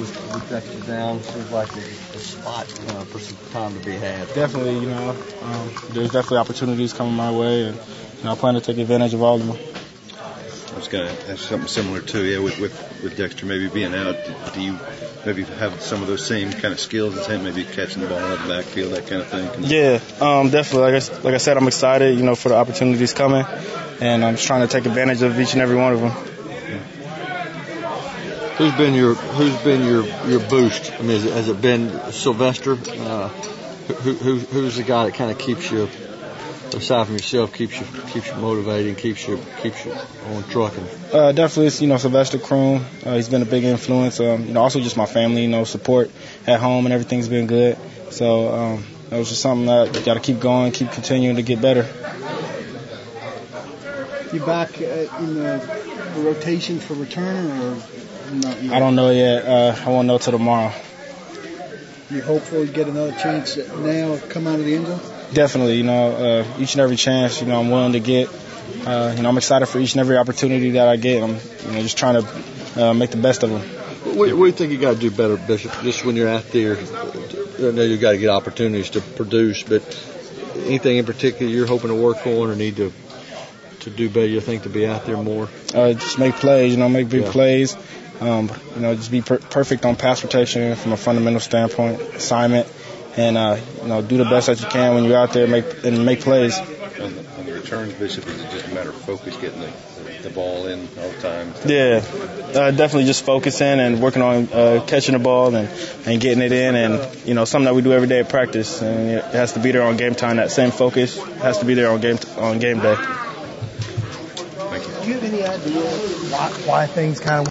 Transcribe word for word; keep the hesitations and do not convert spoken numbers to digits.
with, with Dexter down, seems like there's a spot uh, for some time to be had. Definitely, you know, um, there's definitely opportunities coming my way, and you know, I plan to take advantage of all of them. I was going to ask something similar too. Yeah, with, with with Dexter maybe being out, do you maybe have some of those same kind of skills as him, maybe catching the ball out of the backfield, that kind of thing? Can yeah, um, definitely. Like I, like I said, I'm excited, you know, for the opportunities coming, and I'm just trying to take advantage of each and every one of them. Who's been your Who's been your, your boost? I mean, has it, has it been Sylvester? Uh, who, who Who's the guy that kind of keeps you, aside from yourself, keeps you keeps you motivated and keeps you keeps you on trucking? Uh, definitely, it's, you know, Sylvester Croom. Uh, he's been a big influence. Um, you know, also just my family. You know, support at home and everything's been good. So um, that was just something that you got to keep going, keep continuing to get better. You back uh, in the, the rotation for return or? Not yet. I don't know yet. Uh, I won't know till tomorrow. You hopeful you get another chance now, come out of the end zone? Definitely. You know, uh, each and every chance, you know, I'm willing to get. Uh, you know, I'm excited for each and every opportunity that I get. I'm, you know, just trying to uh, make the best of them. What, what do you think you got to do better, Bishop? Just when you're out there, I know you got to get opportunities to produce, but anything in particular you're hoping to work on or need to to do better? You think to be out there more? Uh, just make plays. You know, make big yeah. plays. Um, you know, just be per- perfect on pass protection from a fundamental standpoint, assignment, and uh, you know, do the best that you can when you're out there, make and make plays. On the, on the returns, Bishop, is it just a matter of focus, getting the, the ball in all the time? Yeah, uh, definitely just focusing and working on uh, catching the ball and, and getting it in, and you know, something that we do every day at practice, and it has to be there on game time. That same focus has to be there on game t- on game day. Do you have any idea why, why things kind of